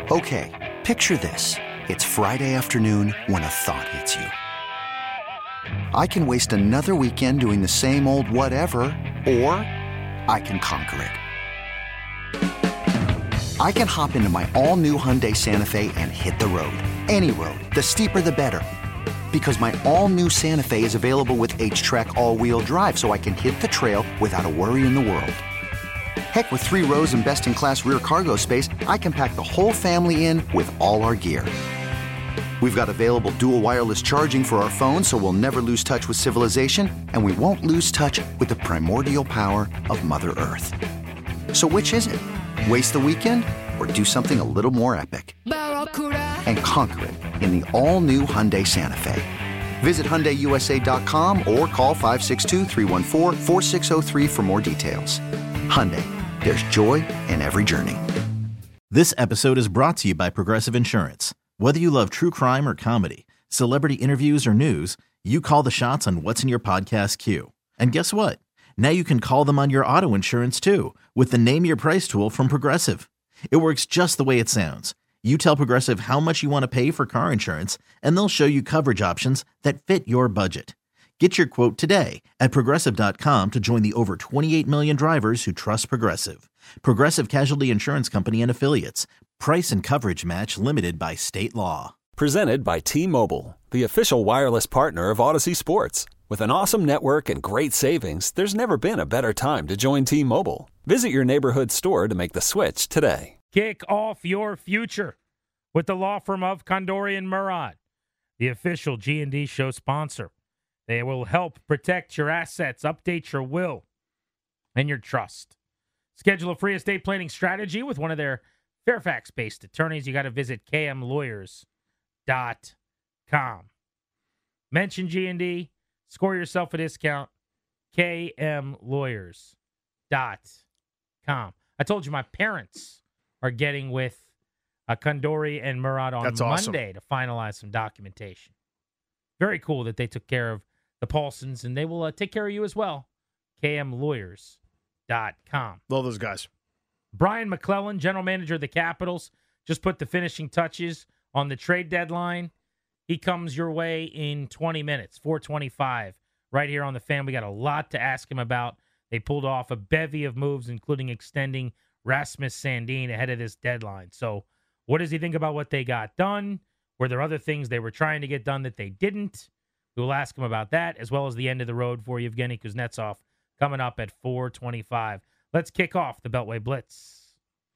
Okay, picture this. It's Friday afternoon when a thought hits you. I can waste another weekend doing the same old whatever, or I can conquer it. I can hop into my all-new Hyundai Santa Fe and hit the road. Any road. The steeper, the better. Because my all-new Santa Fe is available with H-Track all-wheel drive, so I can hit the trail without a worry in the world. Heck, with 3 rows and best-in-class rear cargo space, I can pack the whole family in with all our gear. We've got available dual wireless charging for our phones, so we'll never lose touch with civilization, and we won't lose touch with the primordial power of Mother Earth. So which is it? Waste the weekend or do something a little more epic? And conquer it in the all-new Hyundai Santa Fe. Visit HyundaiUSA.com or call 562-314-4603 for more details. Hyundai, there's joy in every journey. This episode is brought to you by Progressive Insurance. Whether you love true crime or comedy, celebrity interviews or news, you call the shots on what's in your podcast queue. And guess what? Now you can call them on your auto insurance too with the Name Your Price tool from Progressive. It works just the way it sounds. You tell Progressive how much you want to pay for car insurance, and they'll show you coverage options that fit your budget. Get your quote today at Progressive.com to join the over 28 million drivers who trust Progressive. Progressive Casualty Insurance Company and Affiliates. Price and coverage match limited by state law. Presented by T-Mobile, the official wireless partner of Odyssey Sports. With an awesome network and great savings, there's never been a better time to join T-Mobile. Visit your neighborhood store to make the switch today. Kick off your future with the law firm of Condori and Murad, the official G&D show sponsor. They will help protect your assets, update your will, and your trust. Schedule a free estate planning strategy with one of their Fairfax-based attorneys. You got to visit kmlawyers.com. Mention G&D, score yourself a discount, kmlawyers.com. I told you my parents are getting with Condori and Murad on Monday to finalize some documentation. Very cool that they took care of the Paulsons, and they will take care of you as well. kmlawyers.com. Love those guys. Brian McClellan, general manager of the Capitals, just put the finishing touches on the trade deadline. He comes your way in 20 minutes, 4:25, right here on the Fan. We got a lot to ask him about. They pulled off a bevy of moves, including extending Rasmus Sandin ahead of this deadline. So what does he think about what they got done? Were there other things they were trying to get done that they didn't? We'll ask him about that, as well as the end of the road for Yevgeny Kuznetsov coming up at 4:25. Let's kick off the Beltway Blitz.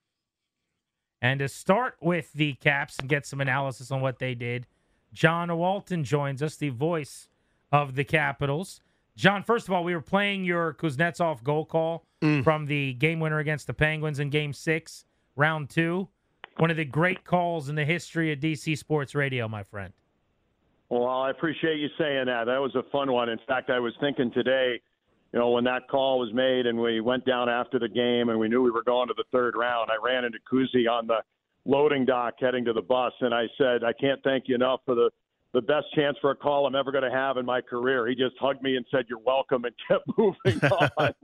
And to start with the Caps and get some analysis on what they did, John Walton joins us, the voice of the Capitals. John, first of all, we were playing your Kuznetsov goal call from the game winner against the Penguins in Game 6, Round 2. One of the great calls in the history of DC Sports Radio, my friend. Well, I appreciate you saying that. That was a fun one. In fact, I was thinking today, you know, when that call was made and we went down after the game and we knew we were going to the third round, I ran into Kuzi on the loading dock heading to the bus, and I said, I can't thank you enough for the best chance for a call I'm ever going to have in my career. He just hugged me and said, you're welcome, and kept moving on.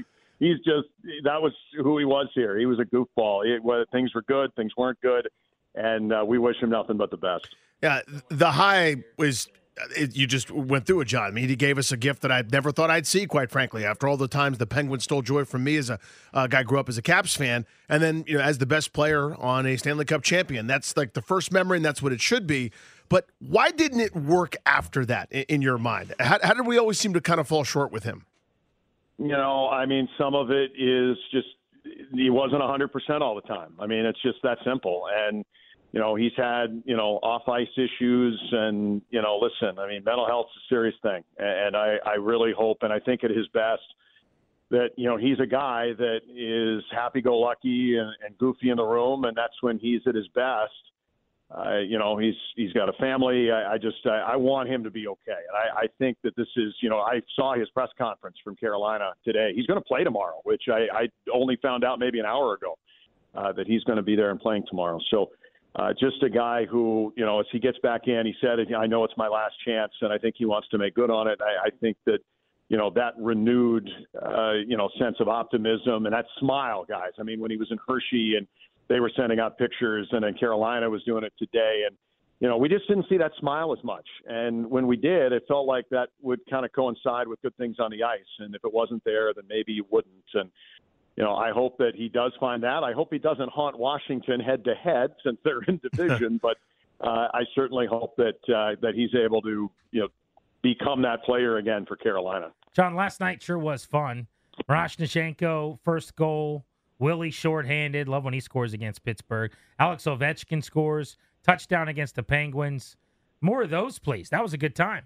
That was who he was here. He was a goofball. Things were good, things weren't good, and we wish him nothing but the best. Yeah, the high was you just went through it, John. I mean, he gave us a gift that I never thought I'd see, quite frankly. After all the times the Penguins stole joy from me as a guy grew up as a Caps fan, and then as the best player on a Stanley Cup champion. That's like the first memory, and that's what it should be. But why didn't it work after that in your mind? How did we always seem to kind of fall short with him? I mean, some of it is just he wasn't 100% all the time. I mean, it's just that simple. And he's had, off-ice issues and, listen, I mean, mental health's a serious thing. And I really hope, and I think at his best, that, he's a guy that is happy-go-lucky and goofy in the room, and that's when he's at his best. He's got a family. I want him to be okay. And I think that this is, I saw his press conference from Carolina today. He's going to play tomorrow, which I only found out maybe an hour ago that he's going to be there and playing tomorrow. So, just a guy who, as he gets back in, he said, I know it's my last chance, and I think he wants to make good on it. I think that, that renewed, sense of optimism and that smile, guys. I mean, when he was in Hershey and, they were sending out pictures, and then Carolina was doing it today. And, we just didn't see that smile as much. And when we did, it felt like that would kind of coincide with good things on the ice. And if it wasn't there, then maybe you wouldn't. And, I hope that he does find that. I hope he doesn't haunt Washington head-to-head since they're in division. But I certainly hope that he's able to, become that player again for Carolina. John, last night sure was fun. Miroshnichenko, first goal. Willie shorthanded. Love when he scores against Pittsburgh. Alex Ovechkin scores. Touchdown against the Penguins. More of those, please. That was a good time.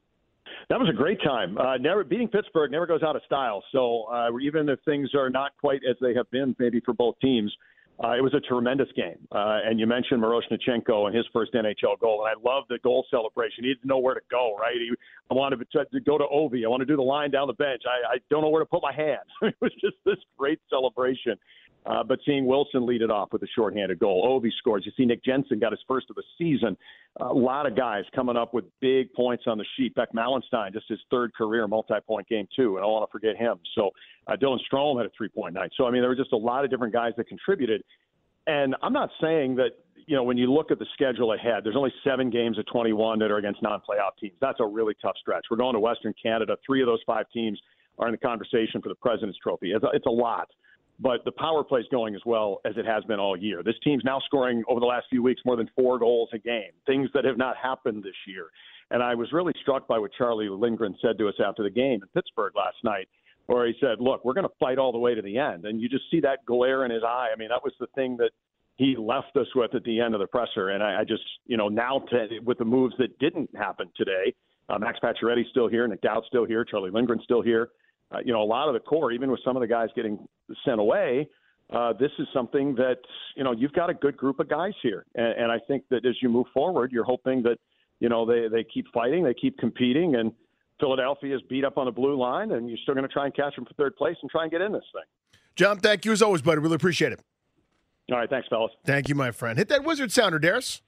That was a great time. Beating Pittsburgh never goes out of style. So even if things are not quite as they have been maybe for both teams, it was a tremendous game. And you mentioned Miroshnichenko and his first NHL goal. And I love the goal celebration. He didn't know where to go, right? I wanted to go to Ovi. I want to do the line down the bench. I don't know where to put my hands. It was just this great celebration. But seeing Wilson lead it off with a shorthanded goal. Ovi scores. You see Nick Jensen got his first of the season. A lot of guys coming up with big points on the sheet. Beck Malenstein, just his third career multi-point game, too. And I don't want to forget him. So Dylan Strome had a 3-point night. So, there were just a lot of different guys that contributed. And I'm not saying that, when you look at the schedule ahead, there's only 7 games of 21 that are against non-playoff teams. That's a really tough stretch. We're going to Western Canada. 3 of those 5 teams are in the conversation for the President's Trophy. It's a lot. But the power play is going as well as it has been all year. This team's now scoring over the last few weeks more than 4 goals a game, things that have not happened this year. And I was really struck by what Charlie Lindgren said to us after the game in Pittsburgh last night, where he said, look, we're going to fight all the way to the end. And you just see that glare in his eye. That was the thing that he left us with at the end of the presser. And I just, now with the moves that didn't happen today, Max Pacioretty's still here, Nick Dowd's still here, Charlie Lindgren's still here. A lot of the core, even with some of the guys getting sent away, this is something that, you've got a good group of guys here. And I think that as you move forward, you're hoping that, they keep fighting, they keep competing, and Philadelphia's beat up on the blue line, and you're still going to try and catch them for third place and try and get in this thing. John, thank you as always, buddy. Really appreciate it. All right, thanks, fellas. Thank you, my friend. Hit that Wizard sounder, Darius.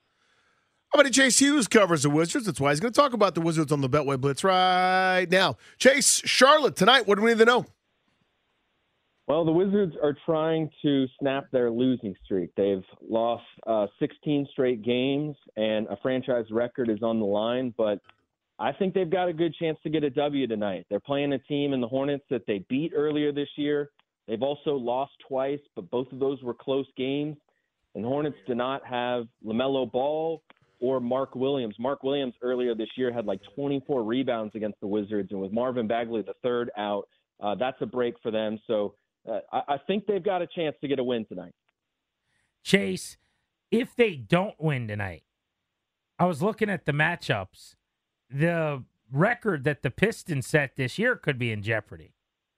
Our buddy Chase Hughes covers the Wizards. That's why he's going to talk about the Wizards on the Beltway Blitz right now. Chase, Charlotte tonight. What do we need to know? Well, the Wizards are trying to snap their losing streak. They've lost 16 straight games, and a franchise record is on the line. But I think they've got a good chance to get a W tonight. They're playing a team in the Hornets that they beat earlier this year. They've also lost twice, but both of those were close games. And the Hornets do not have LaMelo Ball or Mark Williams. Mark Williams earlier this year had like 24 rebounds against the Wizards, and with Marvin Bagley the third out, that's a break for them. So I think they've got a chance to get a win tonight. Chase, if they don't win tonight, I was looking at the matchups. The record that the Pistons set this year could be in jeopardy.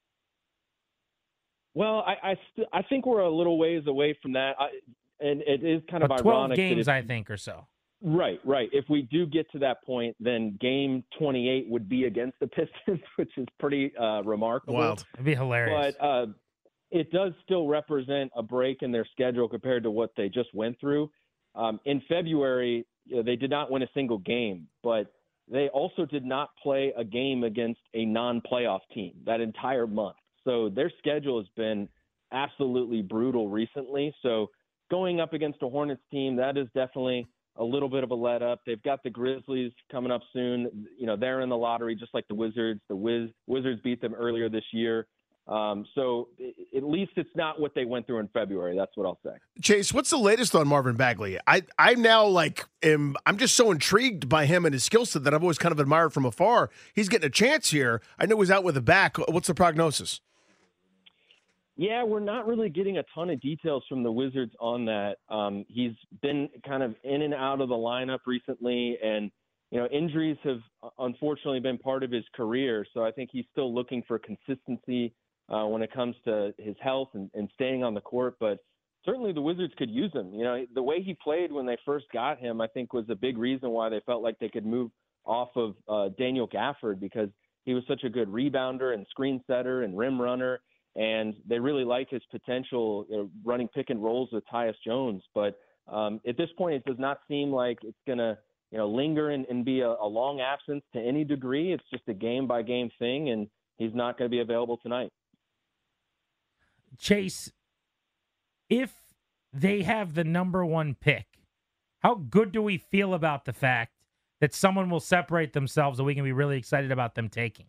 Well, I think we're a little ways away from that, and it is kind of 12 ironic. 12 games, I think, or so. Right. If we do get to that point, then game 28 would be against the Pistons, which is pretty remarkable. Wild. It'd be hilarious. But it does still represent a break in their schedule compared to what they just went through. In February, they did not win a single game, but they also did not play a game against a non-playoff team that entire month. So their schedule has been absolutely brutal recently. So going up against a Hornets team, that is definitely a little bit of a let up. They've got the Grizzlies coming up soon. They're in the lottery just like the Wizards. The Wizards beat them earlier this year. So at least it's not what they went through in February. That's what I'll say. Chase, what's the latest on Marvin Bagley? I'm now I'm just so intrigued by him and his skill set that I've always kind of admired from afar. He's getting a chance here. I know he's out with a back. What's the prognosis? Yeah, we're not really getting a ton of details from the Wizards on that. He's been kind of in and out of the lineup recently, and injuries have unfortunately been part of his career. So I think he's still looking for consistency when it comes to his health and staying on the court. But certainly the Wizards could use him. The way he played when they first got him, I think, was a big reason why they felt like they could move off of Daniel Gafford, because he was such a good rebounder and screen setter and rim runner. And they really like his potential running pick and rolls with Tyus Jones. But at this point, it does not seem like it's going to linger and be a long absence to any degree. It's just a game-by-game thing, and he's not going to be available tonight. Chase, if they have the number one pick. How good do we feel about the fact that someone will separate themselves that we can be really excited about them taking?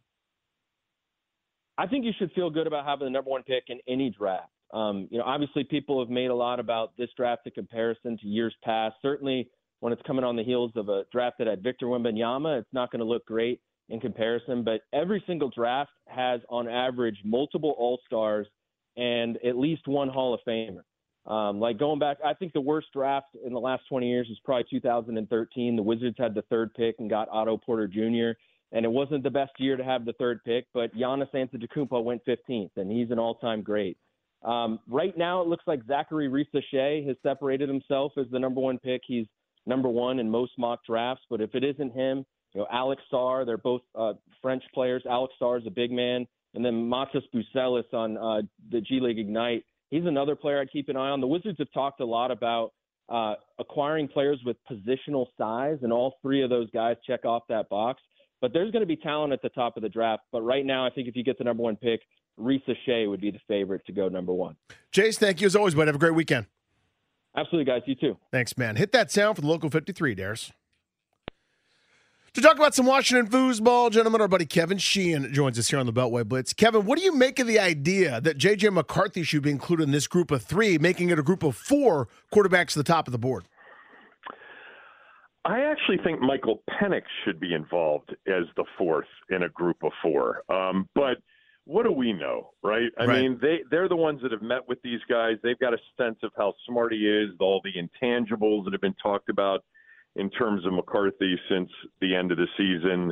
I think you should feel good about having the number one pick in any draft. Obviously people have made a lot about this draft in comparison to years past. Certainly when it's coming on the heels of a draft that had Victor Wembanyama, it's not going to look great in comparison. But every single draft has, on average, multiple All-Stars and at least one Hall of Famer. Going back, I think the worst draft in the last 20 years was probably 2013. The Wizards had the third pick and got Otto Porter Jr., and it wasn't the best year to have the third pick, but Giannis Antetokounmpo went 15th, and he's an all-time great. Right now, it looks like Zachary Risacher has separated himself as the number one pick. He's number one in most mock drafts, but if it isn't him, Alex Sarr, they're both French players. Alex Sarr is a big man, and then Matas Bucelis on the G League Ignite. He's another player I keep an eye on. The Wizards have talked a lot about acquiring players with positional size, and all three of those guys check off that box. But there's going to be talent at the top of the draft. But right now, I think if you get the number one pick, Risacher would be the favorite to go number one. Jace, thank you as always, bud. Have a great weekend. Absolutely, guys. You too. Thanks, man. Hit that sound for the Local 53, Dares. To talk about some Washington foosball, gentlemen, our buddy Kevin Sheehan joins us here on the Beltway Blitz. Kevin, what do you make of the idea that J.J. McCarthy should be included in this group of three, making it a group of four quarterbacks to the top of the board? I actually think Michael Penix should be involved as the fourth in a group of four. But what do we know, right? I mean, they're the ones that have met with these guys. They've got a sense of how smart he is, all the intangibles that have been talked about in terms of McCarthy since the end of the season.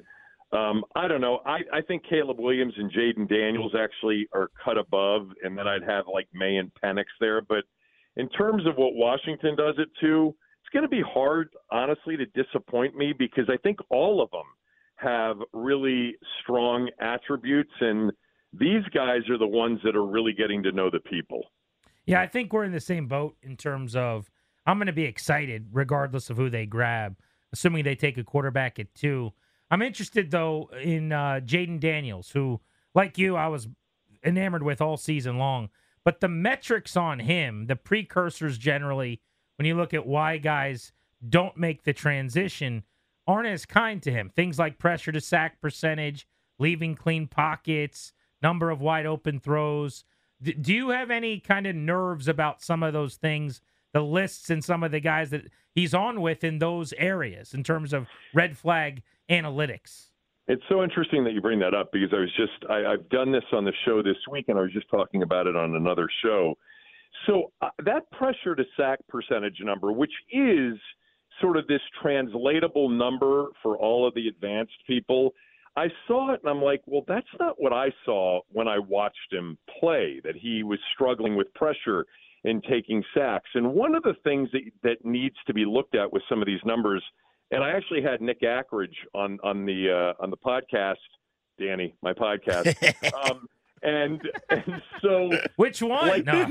I don't know. I think Caleb Williams and Jaden Daniels actually are cut above, and then I'd have like May and Penix there. But in terms of what Washington does it to, it's going to be hard, honestly, to disappoint me because I think all of them have really strong attributes, and these guys are the ones that are really getting to know the people. Yeah, I think we're in the same boat in terms of I'm going to be excited regardless of who they grab, assuming they take a quarterback at 2. I'm interested, though, in Jaden Daniels, who, like you, I was enamored with all season long. But the metrics on him, the precursors generally, when you look at why guys don't make the transition, aren't as kind to him. Things like pressure to sack percentage, leaving clean pockets, number of wide open throws. Do you have any kind of nerves about some of those things, the lists and some of the guys that he's on with in those areas in terms of red flag analytics? It's so interesting that you bring that up because I've done this on the show this week, and I was just talking about it on another show. So that pressure to sack percentage number, which is sort of this translatable number for all of the advanced people, I saw it and I'm like, well, that's not what I saw when I watched him play, that he was struggling with pressure and taking sacks. And one of the things that needs to be looked at with some of these numbers, and I actually had Nick Ackridge on the podcast, Danny, my podcast. And so which one? Like, no.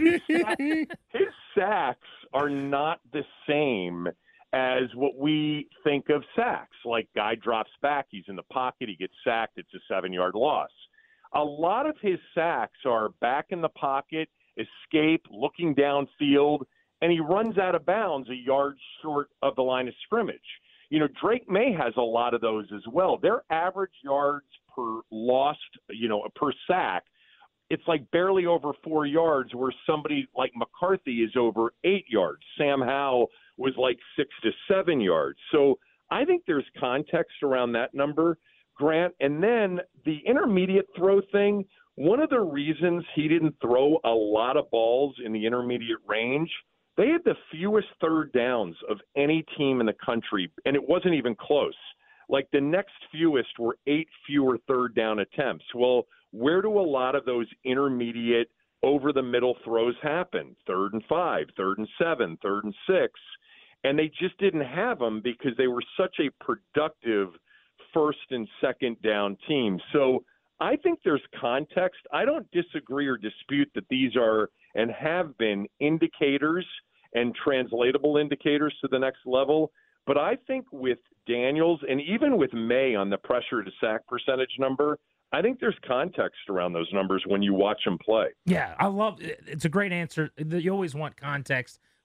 his sacks are not the same as what we think of sacks. Like, guy drops back, he's in the pocket, he gets sacked, it's a 7-yard loss. A lot of his sacks are back in the pocket, escape, looking downfield, and he runs out of bounds a yard short of the line of scrimmage. You know, Drake May has a lot of those as well. Their average yards per lost, per sack, it's like barely over 4 yards, where somebody like McCarthy is over 8 yards. Sam Howell was like 6 to 7 yards. So I think there's context around that number, Grant. And then the intermediate throw thing, one of the reasons he didn't throw a lot of balls in the intermediate range, they had the fewest third downs of any team in the country, and it wasn't even close. Like, the next fewest were 8 fewer third down attempts. Well, where do a lot of those intermediate over-the-middle throws happen? 3rd and 5, 3rd and 7, 3rd and 6. And they just didn't have them because they were such a productive first and second down team. So I think there's context. I don't disagree or dispute that these are and have been indicators and translatable indicators to the next level. But I think with Daniels and even with May on the pressure to sack percentage number, I think there's context around those numbers when you watch them play. Yeah, I love it. It's a great answer. You always want context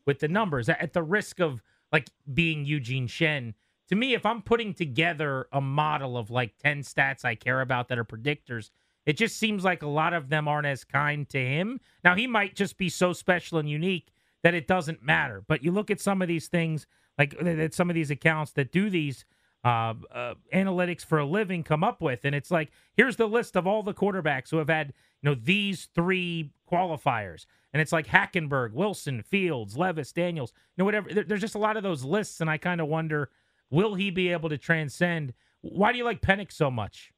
with the numbers at the risk of like being Eugene Shen. To me, if I'm putting together a model of like 10 stats I care about that are predictors, it just seems like a lot of them aren't as kind to him. Now, he might just be so special and unique that it doesn't matter. But you look at some of these things, like that some of these accounts that do these analytics for a living come up with, and it's like, here's the list of all the quarterbacks who have had these 3 qualifiers, and it's like Hackenberg, Wilson, Fields, Levis, Daniels, whatever. There's just a lot of those lists, and I kind of wonder, will he be able to transcend? Why do you like Penix so much?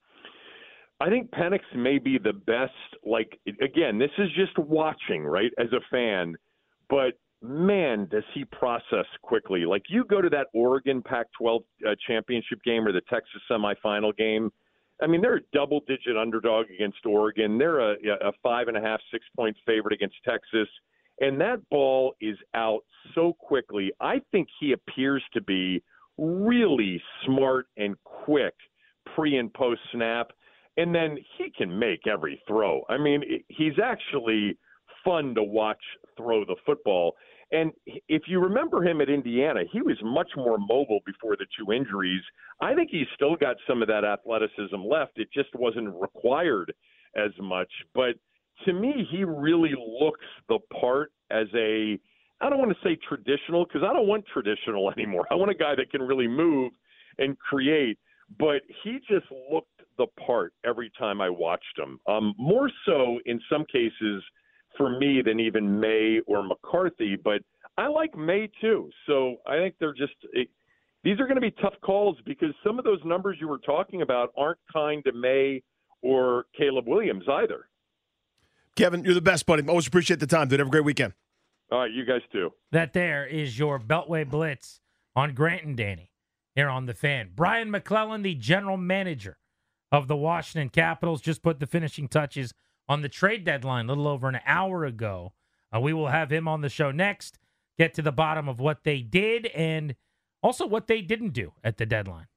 I think Penix may be the best. Like, again, this is just watching, right, as a fan, but man, does he process quickly. Like, you go to that Oregon Pac-12 championship game or the Texas semifinal game. I mean, they're a double-digit underdog against Oregon. They're a 5.5, 6-point favorite against Texas. And that ball is out so quickly. I think he appears to be really smart and quick pre- and post-snap. And then he can make every throw. I mean, he's actually fun to watch throw the football. And if you remember him at Indiana, he was much more mobile before the 2 injuries. I think he's still got some of that athleticism left. It just wasn't required as much. But to me, he really looks the part as a, I don't want to say traditional, because I don't want traditional anymore. I want a guy that can really move and create. But he just looked the part every time I watched him. More so in some cases for me than even May or McCarthy, but I like May too. So I think these are going to be tough calls because some of those numbers you were talking about aren't kind to May or Caleb Williams either. Kevin, you're the best, buddy. Always appreciate the time, dude. Have a great weekend. All right, you guys too. That there is your Beltway Blitz on Grant and Danny here on The Fan. Brian McClellan, the general manager of the Washington Capitals, just put the finishing touches on the trade deadline a little over an hour ago. We will have him on the show next, get to the bottom of what they did and also what they didn't do at the deadline.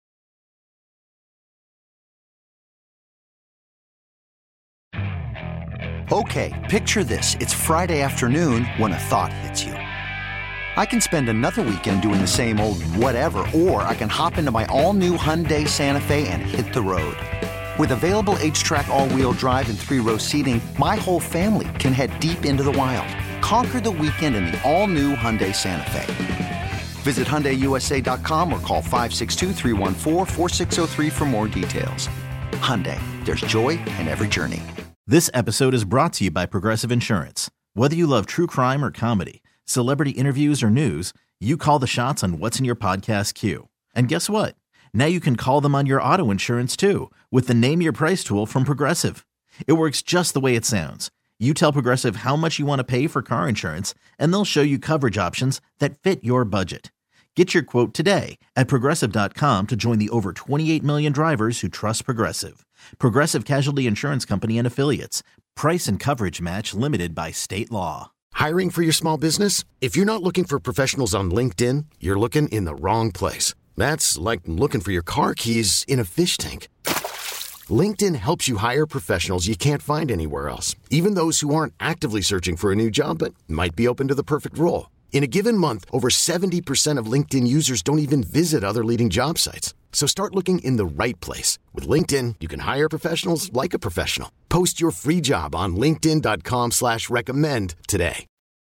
Okay, picture this. It's Friday afternoon when a thought hits you. I can spend another weekend doing the same old whatever, or I can hop into my all-new Hyundai Santa Fe and hit the road. With available H-Track all-wheel drive and 3-row seating, my whole family can head deep into the wild. Conquer the weekend in the all-new Hyundai Santa Fe. Visit HyundaiUSA.com or call 562-314-4603 for more details. Hyundai, there's joy in every journey. This episode is brought to you by Progressive Insurance. Whether you love true crime or comedy, celebrity interviews or news, you call the shots on what's in your podcast queue. And guess what? Now you can call them on your auto insurance too with the Name Your Price tool from Progressive. It works just the way it sounds. You tell Progressive how much you want to pay for car insurance, and they'll show you coverage options that fit your budget. Get your quote today at Progressive.com to join the over 28 million drivers who trust Progressive. Progressive Casualty Insurance Company and Affiliates. Price and coverage match limited by state law. Hiring for your small business? If you're not looking for professionals on LinkedIn, you're looking in the wrong place. That's like looking for your car keys in a fish tank. LinkedIn helps you hire professionals you can't find anywhere else, even those who aren't actively searching for a new job but might be open to the perfect role. In a given month, over 70% of LinkedIn users don't even visit other leading job sites. So start looking in the right place. With LinkedIn, you can hire professionals like a professional. Post your free job on linkedin.com/recommend today.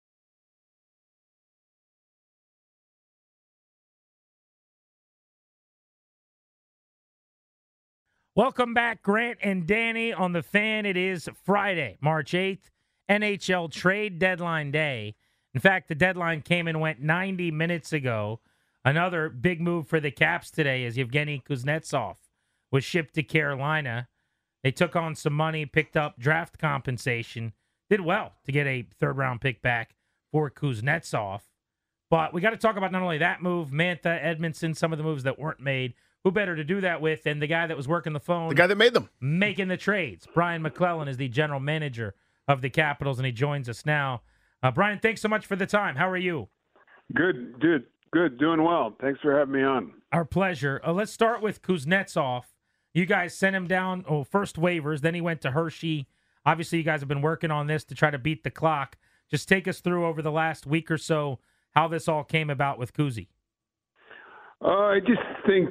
Welcome back, Grant and Danny on The Fan. It is Friday, March 8th, NHL trade deadline day. In fact, the deadline came and went 90 minutes ago. Another big move for the Caps today is Yevgeny Kuznetsov was shipped to Carolina. They took on some money, picked up draft compensation, did well to get a third-round pick back for Kuznetsov. But we got to talk about not only that move, Mantha, Edmondson, some of the moves that weren't made. Who better to do that with than the guy that was working the phone? The guy that made them. Making the trades. Brian McClellan is the general manager of the Capitals, and he joins us now. Brian, thanks so much for the time. How are you? Good, dude. Good, doing well. Thanks for having me on. Our pleasure. Let's start with Kuznetsov. You guys sent him down, first waivers, then he went to Hershey. Obviously, you guys have been working on this to try to beat the clock. Just take us through over the last week or so how this all came about with Kuzi. I just think,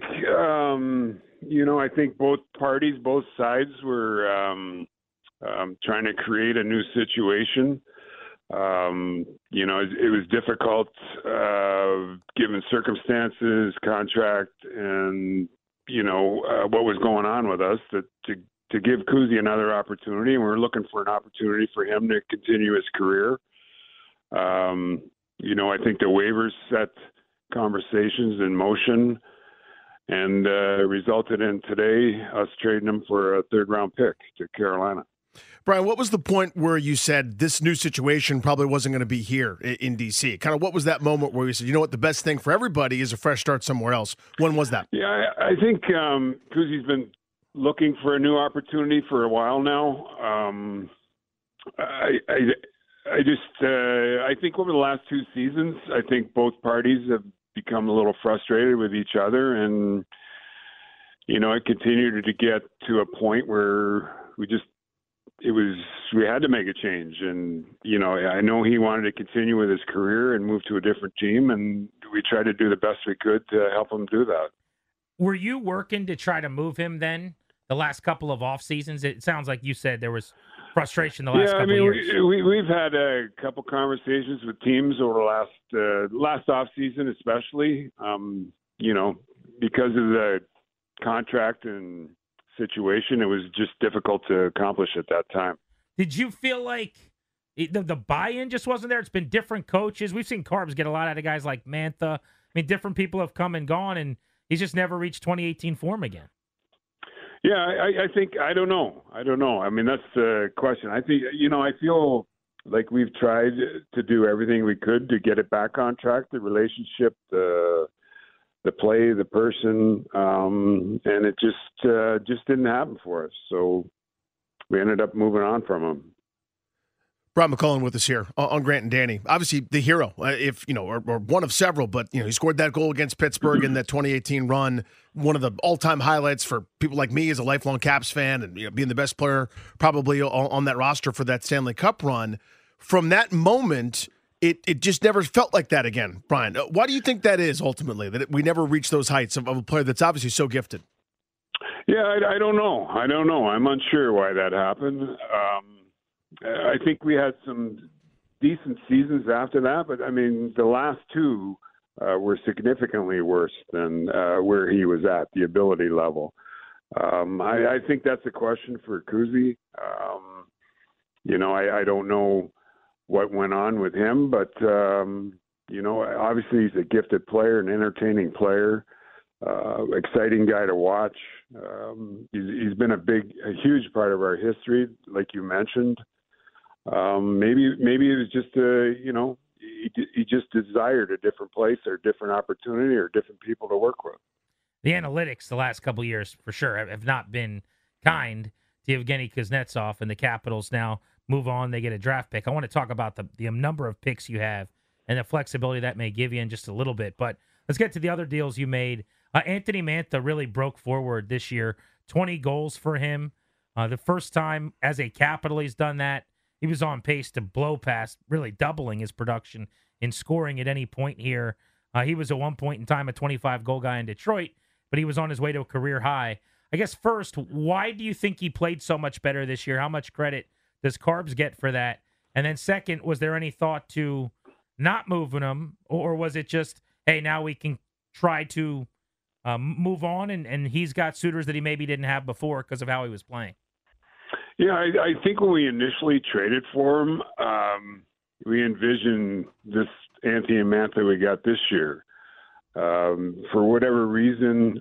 I think both parties, both sides were trying to create a new situation. It was difficult given circumstances, contract, and, what was going on with us to give Kuzi another opportunity. And we're looking for an opportunity for him to continue his career. I think the waivers set conversations in motion and resulted in today us trading him for a third-round pick to Carolina. Brian, what was the point where you said this new situation probably wasn't going to be here in D.C.? Kind of what was that moment where you said, you know what, the best thing for everybody is a fresh start somewhere else? When was that? Yeah, I think Kuzi's been looking for a new opportunity for a while now. I think over the last two seasons, I think both parties have become a little frustrated with each other, and it continued to get to a point where we had to make a change. And I know he wanted to continue with his career and move to a different team, and we tried to do the best we could to help him do that. Were you working to try to move him then the last couple of off seasons? It sounds like you said there was frustration the last couple of years. We've had a couple conversations with teams over the last off season, especially. Because of the contract and situation, it was just difficult to accomplish at that time. Did you feel like the buy-in just wasn't there? It's been different coaches. We've seen Carbs get a lot out of guys like Mantha. I mean, different people have come and gone, and he's just never reached 2018 form again. Yeah, I think I don't know. I mean, that's the question. I think I feel like we've tried to do everything we could to get it back on track. The relationship, the play, the person, and it just didn't happen for us. So we ended up moving on from him. Brian McCullough with us here on Grant and Danny. Obviously, the hero, or one of several, but he scored that goal against Pittsburgh in that 2018 run. One of the all-time highlights for people like me as a lifelong Caps fan, and being the best player probably on that roster for that Stanley Cup run. From that moment, it just never felt like that again, Brian. Why do you think that is ultimately, that we never reach those heights of a player that's obviously so gifted? Yeah, I don't know. I'm unsure why that happened. I think we had some decent seasons after that, but I mean, the last two were significantly worse than where he was at, the ability level. I think that's a question for Kuzi. I don't know what went on with him, but, obviously he's a gifted player, an entertaining player, exciting guy to watch. He's been a huge part of our history, like you mentioned. Maybe it was just he just desired a different place or a different opportunity or different people to work with. The analytics the last couple of years, for sure, have not been kind to Evgeny Kuznetsov, and the Capitals now move on. They get a draft pick. I want to talk about the number of picks you have and the flexibility that may give you in just a little bit. But let's get to the other deals you made. Anthony Mantha really broke forward this year. 20 goals for him. The first time as a Capital he's done that. He was on pace to blow past, really doubling his production in scoring at any point here. He was at one point in time a 25-goal guy in Detroit, but he was on his way to a career high. I guess first, why do you think he played so much better this year? How much credit does Carbs get for that? And then second, was there any thought to not moving him, or was it just, hey, now we can try to move on, and he's got suitors that he maybe didn't have before because of how he was playing? Yeah, I think when we initially traded for him, we envisioned this Anthony Mantha we got this year. For whatever reason,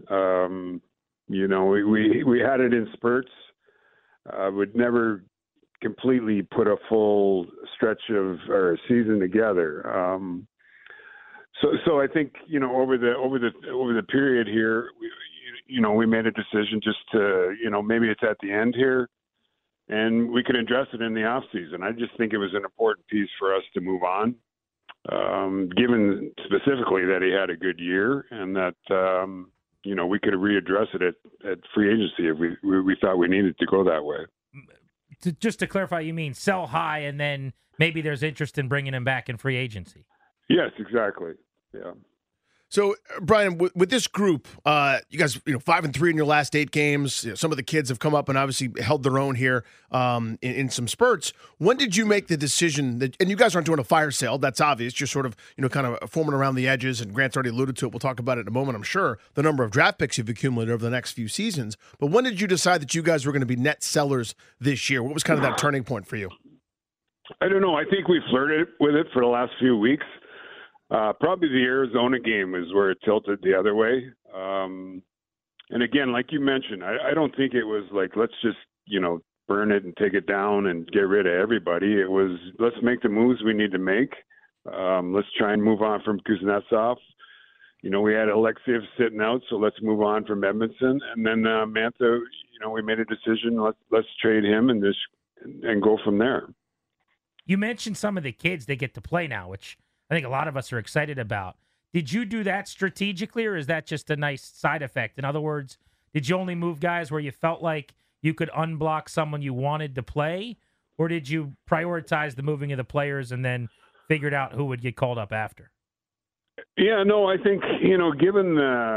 we had it in spurts. Would never completely put a full stretch of or a season together. So I think over the period here, we made a decision just to maybe it's at the end here. And we could address it in the off season. I just think it was an important piece for us to move on, given specifically that he had a good year and that, we could readdress it at free agency if we thought we needed to go that way. Just to clarify, you mean sell high and then maybe there's interest in bringing him back in free agency. Yes, exactly. Yeah. So, Brian, with this group, you guys, 5-3 in your last 8 games. Some of the kids have come up and obviously held their own here in some spurts. When did you make the decision that? And you guys aren't doing a fire sale. That's obvious. You're sort of, kind of forming around the edges. And Grant's already alluded to it. We'll talk about it in a moment. I'm sure the number of draft picks you've accumulated over the next few seasons. But when did you decide that you guys were going to be net sellers this year? What was kind of that turning point for you? I don't know. I think we flirted with it for the last few weeks. Probably the Arizona game is where it tilted the other way. And again, like you mentioned, I don't think it was like, let's just, burn it and take it down and get rid of everybody. It was, let's make the moves we need to make. Let's try and move on from Kuznetsov. We had Alexeyev sitting out, so let's move on from Edmondson. And then Mantha, we made a decision. Let's trade him and go from there. You mentioned some of the kids they get to play now, which I think a lot of us are excited about. Did you do that strategically, or is that just a nice side effect? In other words, did you only move guys where you felt like you could unblock someone you wanted to play, or did you prioritize the moving of the players and then figured out who would get called up after? Yeah, no, I think, given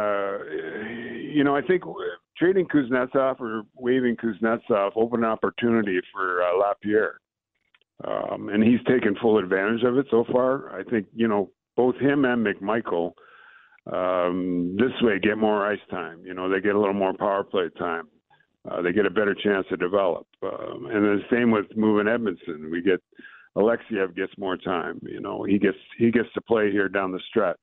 I think trading Kuznetsov or waiving Kuznetsov opened an opportunity for Lapierre. And he's taken full advantage of it so far. I think, both him and McMichael this way get more ice time. They get a little more power play time. They get a better chance to develop. And the same with moving Edmondson. Alexeyev gets more time. He gets to play here down the stretch.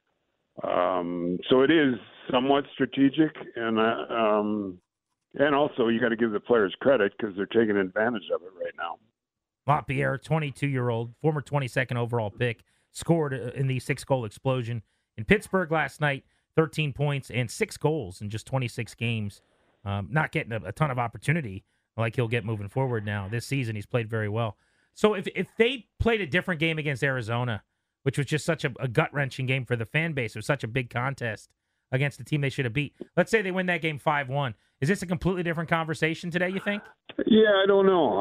So it is somewhat strategic, and also you got to give the players credit because they're taking advantage of it right now. Lapierre, 22-year-old, former 22nd overall pick, scored in the 6-goal explosion in Pittsburgh last night, 13 points and 6 goals in just 26 games. Not getting a ton of opportunity like he'll get moving forward now. This season, he's played very well. So if they played a different game against Arizona, which was just such a gut-wrenching game for the fan base, it was such a big contest against the team they should have beat. Let's say they win that game 5-1. Is this a completely different conversation today, you think? Yeah, I don't know.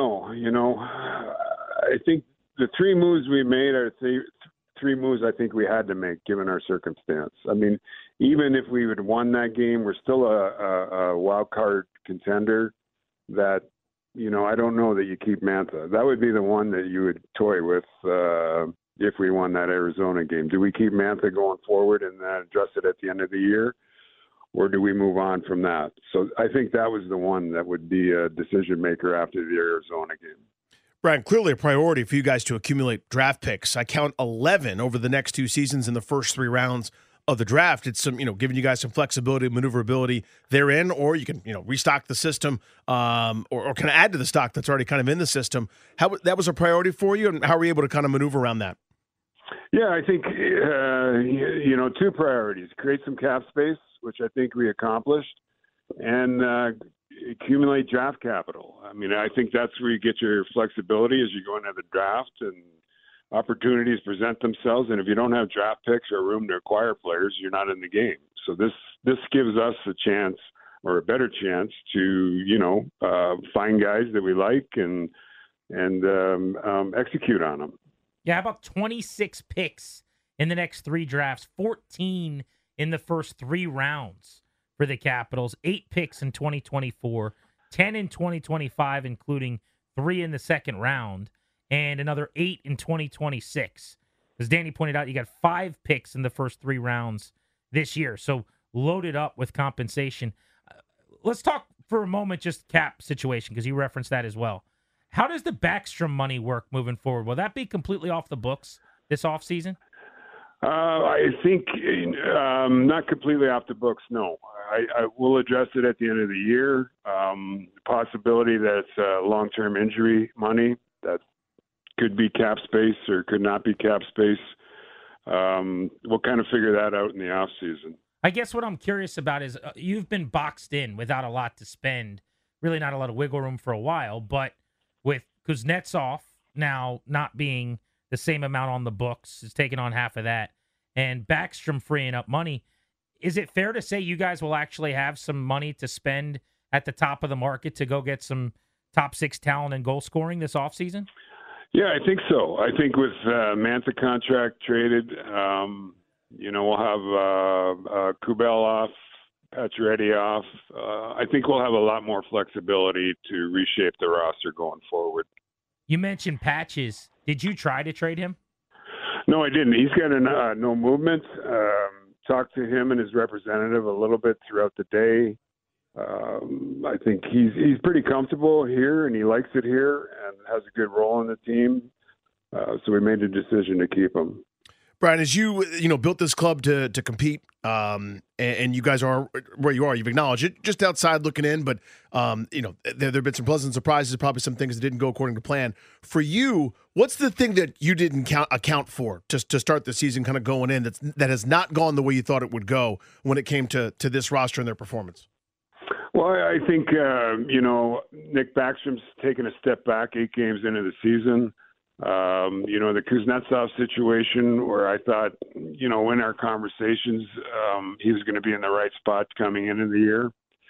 I think the 3 moves we made are 3 moves I think we had to make given our circumstance. I mean, even if we would have won that game, we're still a wild card contender that, I don't know that you keep Mantha. That would be the one that you would toy with if we won that Arizona game. Do we keep Mantha going forward and address it at the end of the year? Or do we move on from that? So I think that was the one that would be a decision maker after the Arizona game. Brian, clearly a priority for you guys to accumulate draft picks. I count 11 over the next 2 seasons in the first 3 rounds of the draft. It's some, giving you guys some flexibility, maneuverability therein, or you can, restock the system, or kind of add to the stock that's already kind of in the system. How that was a priority for you, and how were you able to kind of maneuver around that? Yeah, I think 2 priorities: create some cap space, which I think we accomplished, and accumulate draft capital. I mean, I think that's where you get your flexibility as you go into the draft, and opportunities present themselves. And if you don't have draft picks or room to acquire players, you're not in the game. So this gives us a chance, or a better chance, to find guys that we like and execute on them. Yeah, how about 26 picks in the next 3 drafts, 14 in the first 3 rounds for the Capitals, 8 picks in 2024, 10 in 2025, including 3 in the second round, and another 8 in 2026. As Danny pointed out, you got 5 picks in the first 3 rounds this year, so loaded up with compensation. Let's talk for a moment just cap situation, because you referenced that as well. How does the Backstrom money work moving forward? Will that be completely off the books this offseason? I think not completely off the books, no. I will address it at the end of the year. The possibility that it's long-term injury money that could be cap space or could not be cap space. We'll kind of figure that out in the off season. I guess what I'm curious about is you've been boxed in without a lot to spend, really not a lot of wiggle room for a while, but with Kuznetsov now not being the same amount on the books, is taking on half of that, and Backstrom freeing up money, is it fair to say you guys will actually have some money to spend at the top of the market to go get some top 6 talent and goal scoring this offseason? Yeah, I think so. I think with Mantha contract traded, we'll have Kubel off, Pacioretty off. I think we'll have a lot more flexibility to reshape the roster going forward. You mentioned Patches. Did you try to trade him? No, I didn't. He's got no movement. Talked to him and his representative a little bit throughout the day. I think he's pretty comfortable here, and he likes it here, and has a good role in the team. So we made a decision to keep him. Brian, as you built this club to compete, and you guys are where you are, you've acknowledged it, just outside looking in, but there have been some pleasant surprises, probably some things that didn't go according to plan. For you, what's the thing that you didn't account for to start the season kind of going in that has not gone the way you thought it would go when it came to this roster and their performance? Well, I think, Nick Backstrom's taken a step back 8 games into the season. The Kuznetsov situation where I thought, in our conversations, he was going to be in the right spot coming into the year.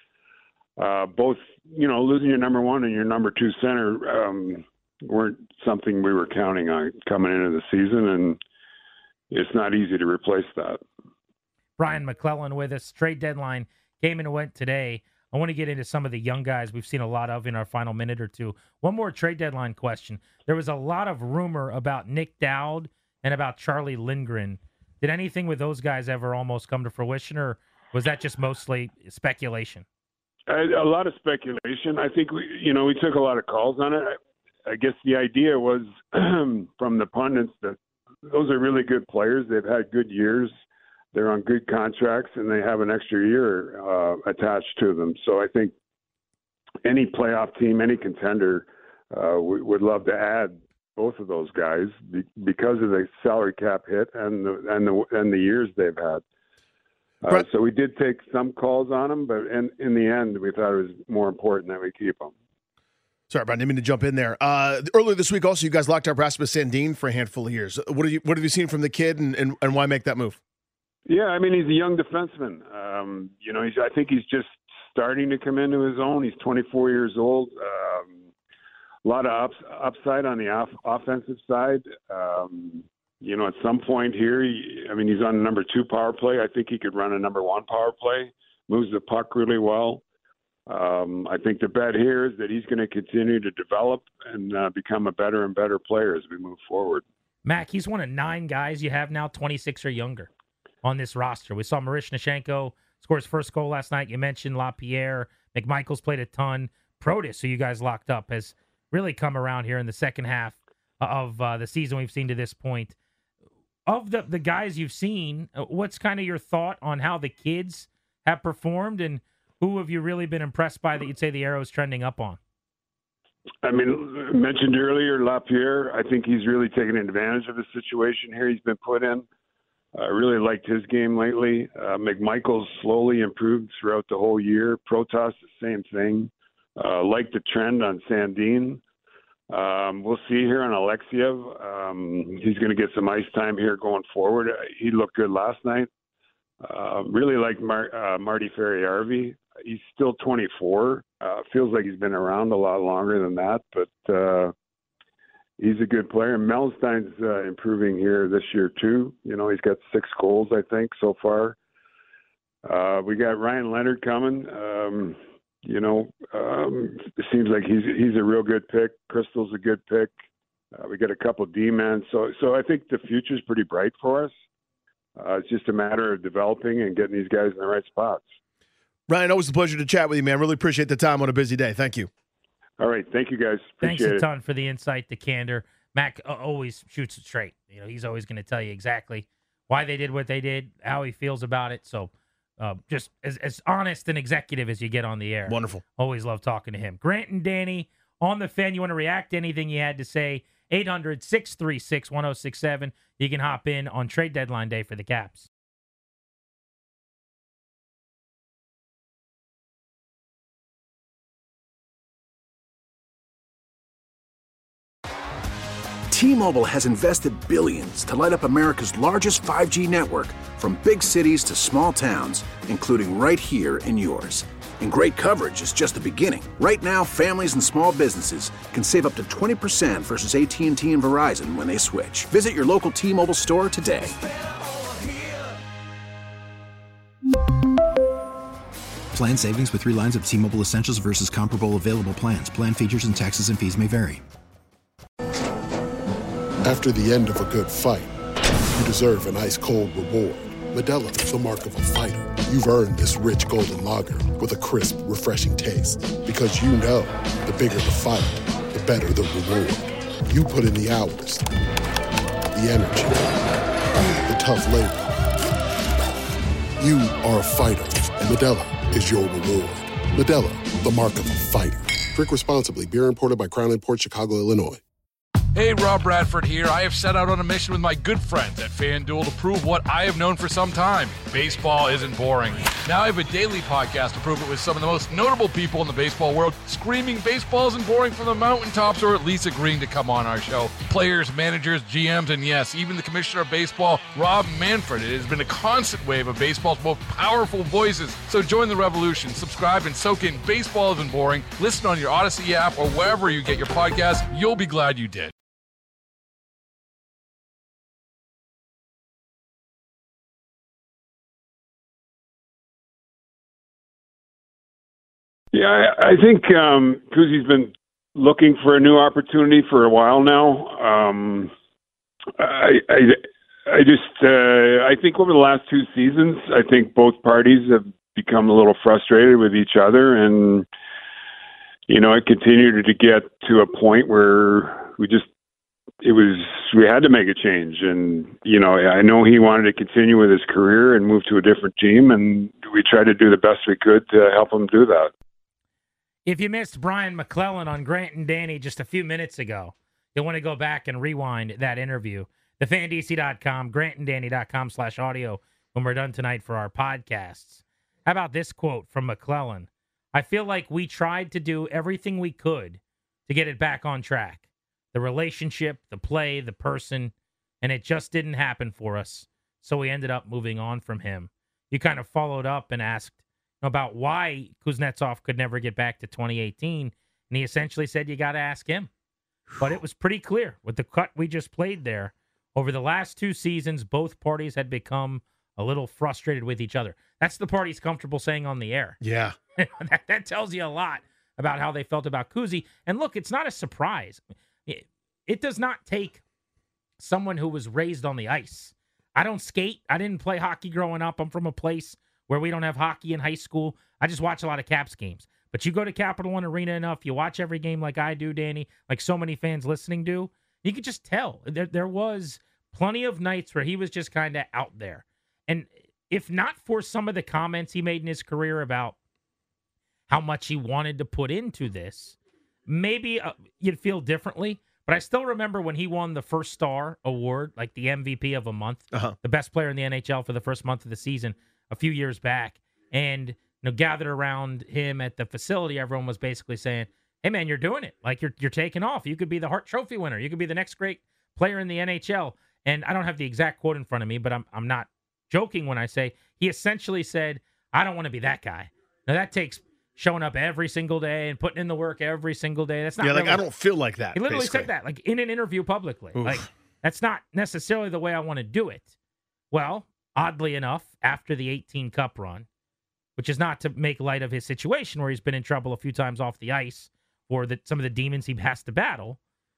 Both, losing your number 1 and your number 2 center weren't something we were counting on coming into the season, and it's not easy to replace that. Brian McClellan with us. Trade deadline came and went today. I want to get into some of the young guys we've seen a lot of in our final minute or two. One more trade deadline question. There was a lot of rumor about Nick Dowd and about Charlie Lindgren. Did anything with those guys ever almost come to fruition, or was that just mostly speculation? A lot of speculation. I think we took a lot of calls on it. I guess the idea was from the pundits that those are really good players. They've had good years. They're on good contracts, and they have an extra year attached to them. So I think any playoff team, any contender would love to add both of those guys because of the salary cap hit and the years they've had. So we did take some calls on them, but in the end, we thought it was more important that we keep them. Sorry, Brian, I didn't mean to jump in there. Earlier this week, also, you guys locked up Rasmus Sandin for a handful of years. What have you seen from the kid, and why make that move? Yeah, I mean, he's a young defenseman. I think he's just starting to come into his own. He's 24 years old. A lot of upside on the offensive side. At some point here, he's on number 2 power play. I think he could run a number 1 power play. Moves the puck really well. I think the bet here is that he's going to continue to develop and become a better and better player as we move forward. Mac, he's one of 9 guys you have now 26 or younger on this roster. We saw Miroshnichenko score his first goal last night. You mentioned LaPierre. McMichael's played a ton. Protas, who you guys locked up, has really come around here in the second half of the season we've seen to this point. Of the guys you've seen, what's kind of your thought on how the kids have performed, and who have you really been impressed by that you'd say the arrow's trending up on? I mentioned earlier LaPierre. I think he's really taken advantage of the situation here he's been put in. I really liked his game lately. McMichael's slowly improved throughout the whole year. Protas, the same thing. Like the trend on Sandin. We'll see here on Alexiev. He's going to get some ice time here going forward. He looked good last night. Really like Marty Ferriarvi. He's still 24. Feels like he's been around a lot longer than that, but he's a good player. Melnstein's improving here this year too. He's got 6 goals, I think, so far. We got Ryan Leonard coming. It seems like he's a real good pick. Crystal's a good pick. We got a couple D-men. So I think the future's pretty bright for us. It's just a matter of developing and getting these guys in the right spots. Ryan, always a pleasure to chat with you, man. Really appreciate the time on a busy day. Thank you. All right. Thank you, guys. Thanks a ton for the insight, the candor. Mac always shoots it straight. He's always going to tell you exactly why they did what they did, how he feels about it. So just as honest and executive as you get on the air. Wonderful. Always love talking to him. Grant and Danny on the Fan. You want to react to anything you had to say, 800-636-1067. You can hop in on trade deadline day for the Caps. T-Mobile has invested billions to light up America's largest 5G network, from big cities to small towns, including right here in yours. And great coverage is just the beginning. Right now, families and small businesses can save up to 20% versus AT&T and Verizon when they switch. Visit your local T-Mobile store today. Plan savings with 3 lines of T-Mobile Essentials versus comparable available plans. Plan features and taxes and fees may vary. After the end of a good fight, you deserve an ice-cold reward. Modelo, the mark of a fighter. You've earned this rich golden lager with a crisp, refreshing taste. Because you know, the bigger the fight, the better the reward. You put in the hours, the energy, the tough labor. You are a fighter, and Modelo is your reward. Modelo, the mark of a fighter. Drink responsibly. Beer imported by Crown Imports, Chicago, Illinois. Hey, Rob Bradford here. I have set out on a mission with my good friends at FanDuel to prove what I have known for some time. Baseball isn't boring. Now I have a daily podcast to prove it with some of the most notable people in the baseball world, screaming baseball isn't boring from the mountaintops, or at least agreeing to come on our show. Players, managers, GMs, and yes, even the commissioner of baseball, Rob Manfred. It has been a constant wave of baseball's most powerful voices. So join the revolution. Subscribe and soak in Baseball Isn't Boring. Listen on your Odyssey app or wherever you get your podcasts. You'll be glad you did. Yeah, I think Kuzi's been looking for a new opportunity for a while now. I think over the last 2 seasons, I think both parties have become a little frustrated with each other, and it continued to get to a point where we had to make a change. And I know he wanted to continue with his career and move to a different team, and we tried to do the best we could to help him do that. If you missed Brian McClellan on Grant and Danny just a few minutes ago, you'll want to go back and rewind that interview. TheFanDC.com, GrantandDanny.com/audio when we're done tonight for our podcasts. How about this quote from McClellan? I feel like we tried to do everything we could to get it back on track. The relationship, the play, the person, and it just didn't happen for us. So we ended up moving on from him. You kind of followed up and asked about why Kuznetsov could never get back to 2018, and he essentially said you got to ask him. But it was pretty clear with the cut we just played there. Over the last 2 seasons, both parties had become a little frustrated with each other. That's the part he's comfortable saying on the air. Yeah. that tells you a lot about how they felt about Kuzi. And look, it's not a surprise. It does not take someone who was raised on the ice. I don't skate. I didn't play hockey growing up. I'm from a place where we don't have hockey in high school. I just watch a lot of Caps games. But you go to Capital One Arena enough, you watch every game like I do, Danny, like so many fans listening do, you could just tell. There was plenty of nights where he was just kind of out there. And if not for some of the comments he made in his career about how much he wanted to put into this, maybe you'd feel differently. But I still remember when he won the First Star Award, like the MVP of a month, the best player in the NHL for the first month of the season a few years back, and gathered around him at the facility, everyone was basically saying, hey, man, you're doing it. Like, you're taking off. You could be the Hart Trophy winner. You could be the next great player in the NHL. And I don't have the exact quote in front of me, but I'm not joking when I say he essentially said, I don't want to be that guy. Now, that takes showing up every single day and putting in the work every single day. That's not really, I don't feel like that. He literally said that, like, in an interview publicly. Oof. Like, that's not necessarily the way I want to do it. Well, oddly enough, after the 18 Cup run, which is not to make light of his situation where he's been in trouble a few times off the ice for some of the demons he has to battle,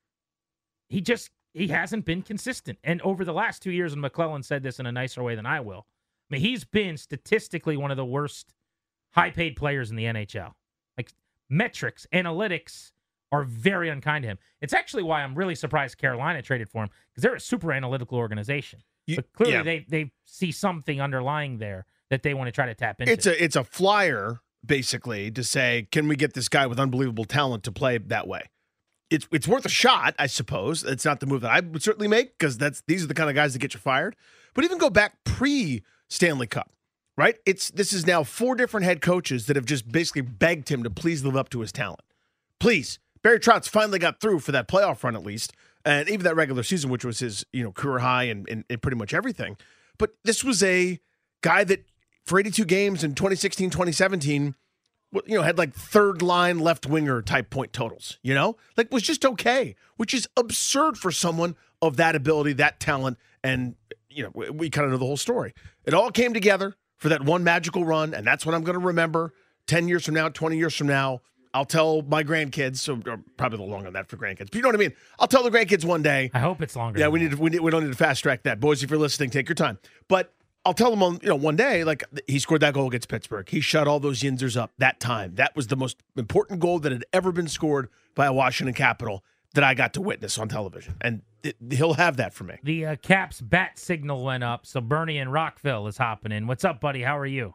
he hasn't been consistent. And over the last 2 years, and McClellan said this in a nicer way than I will, I mean, he's been statistically one of the worst high-paid players in the NHL. Like, metrics, analytics are very unkind to him. It's actually why I'm really surprised Carolina traded for him, because they're a super analytical organization. But clearly they see something underlying there that they want to try to tap into. It's a flyer, basically, to say, can we get this guy with unbelievable talent to play that way? It's worth a shot, I suppose. It's not the move that I would certainly make, because these are the kind of guys that get you fired. But even go back pre-Stanley Cup, right? This is now 4 different head coaches that have just basically begged him to please live up to his talent. Please. Barry Trotz finally got through for that playoff run, at least, and even that regular season, which was his career high in pretty much everything. But this was a guy that, for 82 games in 2016, 2017, had like third line left winger type point totals, like was just okay, which is absurd for someone of that ability, that talent. And, we kind of know the whole story. It all came together for that one magical run. And that's what I'm going to remember 10 years from now, 20 years from now. I'll tell my grandkids, so probably a little longer than that for grandkids. But you know what I mean? I'll tell the grandkids one day. I hope it's longer. Yeah, we don't need to fast track that. Boys, if you're listening, take your time. But I'll tell them one day, like, he scored that goal against Pittsburgh. He shut all those Yinzers up that time. That was the most important goal that had ever been scored by a Washington Capital that I got to witness on television. And he'll have that for me. The Caps bat signal went up, so Bernie in Rockville is hopping in. What's up, buddy? How are you?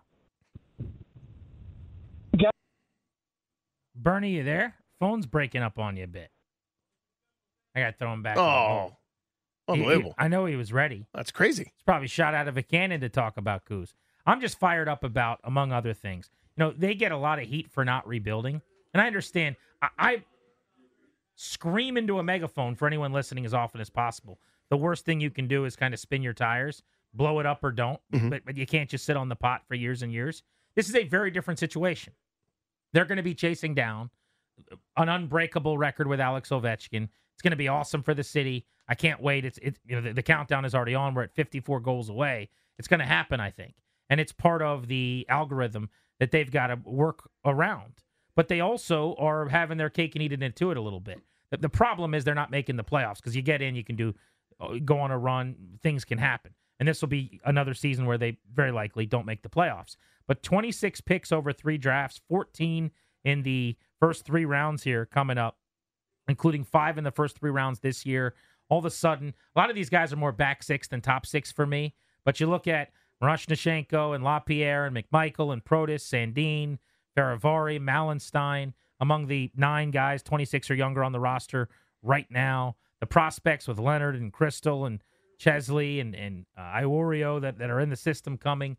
Bernie, you there? Phone's breaking up on you a bit. I got to throw him back. Oh, unbelievable. I know he was ready. That's crazy. He's probably shot out of a cannon to talk about Coos. I'm just fired up about, among other things, they get a lot of heat for not rebuilding. And I understand. I scream into a megaphone for anyone listening as often as possible. The worst thing you can do is kind of spin your tires, blow it up or don't. Mm-hmm. But you can't just sit on the pot for years and years. This is a very different situation. They're going to be chasing down an unbreakable record with Alex Ovechkin. It's going to be awesome for the city. I can't wait. The countdown is already on. We're at 54 goals away. It's going to happen, I think. And it's part of the algorithm that they've got to work around. But they also are having their cake and eat it into it a little bit. The problem is they're not making the playoffs because you get in, you can go on a run, things can happen. And this will be another season where they very likely don't make the playoffs. But 26 picks over 3 drafts, 14 in the first 3 rounds here coming up, including 5 in the first 3 rounds this year. All of a sudden, a lot of these guys are more back 6 than top 6 for me. But you look at Miroshnichenko and LaPierre and McMichael and Protas, Sandin, Faravari, Malenstein, among the 9 guys, 26 or younger on the roster right now. The prospects with Leonard and Crystal and Chesley and Iorio that are in the system coming.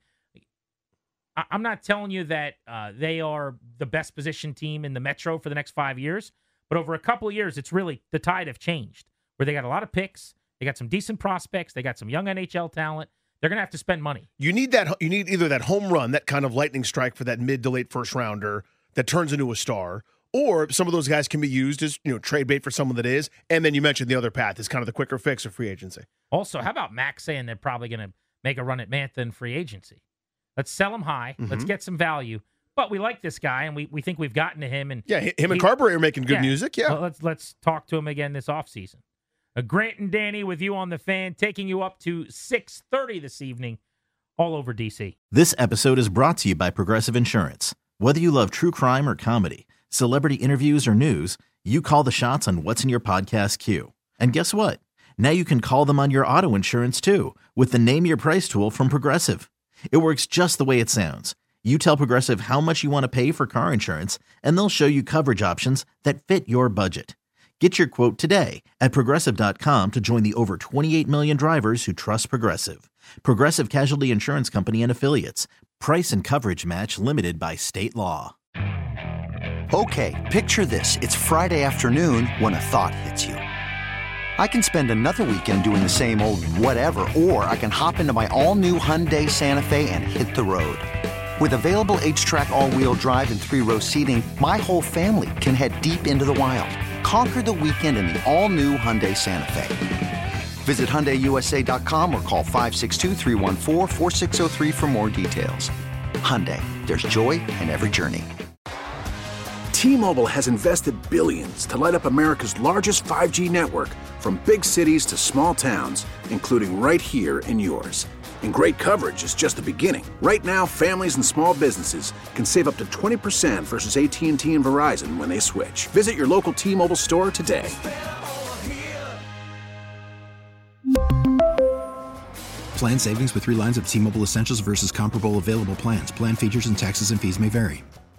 I'm not telling you that they are the best positioned team in the Metro for the next 5 years, but over a couple of years, it's really the tide have changed, where they got a lot of picks, they got some decent prospects, they got some young NHL talent. They're going to have to spend money. You need either that home run, that kind of lightning strike for that mid to late first rounder that turns into a star, or some of those guys can be used as trade bait for someone that is. And then you mentioned the other path is kind of the quicker fix of free agency. Also, how about Max saying they're probably going to make a run at Mantha in free agency? Let's sell him high. Mm-hmm. Let's get some value. But we like this guy, and we think we've gotten to him. And him and Carberry are making good music. Yeah, well, let's talk to him again this offseason. Grant and Danny with you on The Fan, taking you up to 6:30 this evening, all over D.C. This episode is brought to you by Progressive Insurance. Whether you love true crime or comedy, celebrity interviews or news, you call the shots on what's in your podcast queue. And guess what? Now you can call them on your auto insurance too, with the Name Your Price tool from Progressive. It works just the way it sounds. You tell Progressive how much you want to pay for car insurance, and they'll show you coverage options that fit your budget. Get your quote today at Progressive.com to join the over 28 million drivers who trust Progressive. Progressive Casualty Insurance Company and Affiliates. Price and coverage match limited by state law. Okay, picture this. It's Friday afternoon when a thought hits you. I can spend another weekend doing the same old whatever, or I can hop into my all-new Hyundai Santa Fe and hit the road. With available H-Track all-wheel drive and 3-row seating, my whole family can head deep into the wild. Conquer the weekend in the all-new Hyundai Santa Fe. Visit HyundaiUSA.com or call 562-314-4603 for more details. Hyundai, there's joy in every journey. T-Mobile has invested billions to light up America's largest 5G network, from big cities to small towns, including right here in yours. And great coverage is just the beginning. Right now, families and small businesses can save up to 20% versus AT&T and Verizon when they switch. Visit your local T-Mobile store today. Plan savings with 3 lines of T-Mobile Essentials versus comparable available plans. Plan features and taxes and fees may vary.